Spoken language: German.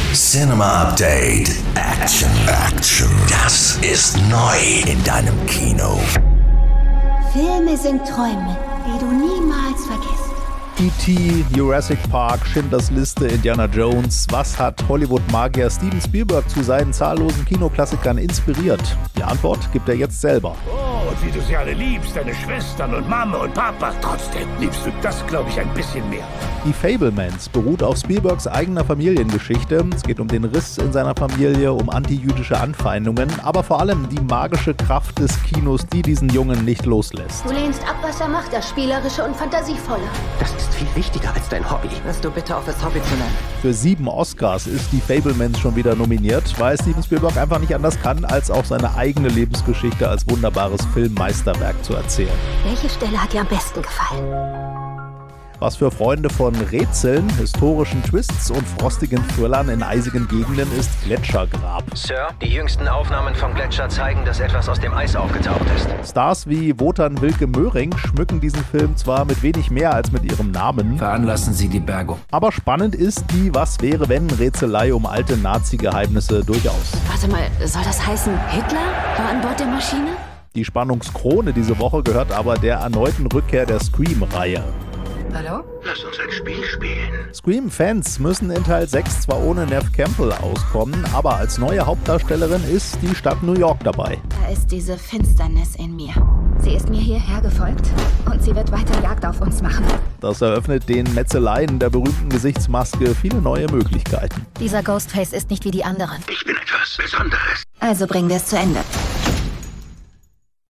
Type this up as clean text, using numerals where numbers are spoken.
Cinema Update. Action. Das ist neu in deinem Kino. Filme sind Träume, die du niemals vergisst. E.T., Jurassic Park, Schindlers Liste, Indiana Jones. Was hat Hollywood-Magier Steven Spielberg zu seinen zahllosen Kinoklassikern inspiriert? Die Antwort gibt er jetzt selber. Oh, und wie du sie alle liebst, deine Schwestern und Mama und Papa. Trotzdem liebst du das, glaube ich, ein bisschen mehr. Die Fabelmans beruht auf Spielbergs eigener Familiengeschichte. Es geht um den Riss in seiner Familie, um antijüdische Anfeindungen, aber vor allem die magische Kraft des Kinos, die diesen Jungen nicht loslässt. Du lehnst ab, was er macht, das Spielerische und Fantasievolle. Das ist viel wichtiger als dein Hobby. Hörst du bitte auf, es Hobby zu nennen? Für 7 Oscars ist die Fabelmans schon wieder nominiert, weil Steven Spielberg einfach nicht anders kann, als auch seine eigene Lebensgeschichte als wunderbares Filmmeisterwerk zu erzählen. Welche Stelle hat dir am besten gefallen? Was für Freunde von Rätseln, historischen Twists und frostigen Thrillern in eisigen Gegenden ist Gletschergrab. Sir, die jüngsten Aufnahmen vom Gletscher zeigen, dass etwas aus dem Eis aufgetaucht ist. Stars wie Wotan Wilke Möhring schmücken diesen Film zwar mit wenig mehr als mit ihrem Namen. Veranlassen Sie die Bergung. Aber spannend ist die Was-wäre-wenn-Rätselei um alte Nazi-Geheimnisse durchaus. Warte mal, soll das heißen, Hitler war an Bord der Maschine? Die Spannungskrone diese Woche gehört aber der erneuten Rückkehr der Scream-Reihe. Hallo? Lass uns ein Spiel spielen. Scream-Fans müssen in Teil 6 zwar ohne Neve Campbell auskommen, aber als neue Hauptdarstellerin ist die Stadt New York dabei. Da ist diese Finsternis in mir. Sie ist mir hierher gefolgt und sie wird weiter Jagd auf uns machen. Das eröffnet den Metzeleien der berühmten Gesichtsmaske viele neue Möglichkeiten. Dieser Ghostface ist nicht wie die anderen. Ich bin etwas Besonderes. Also bringen wir es zu Ende.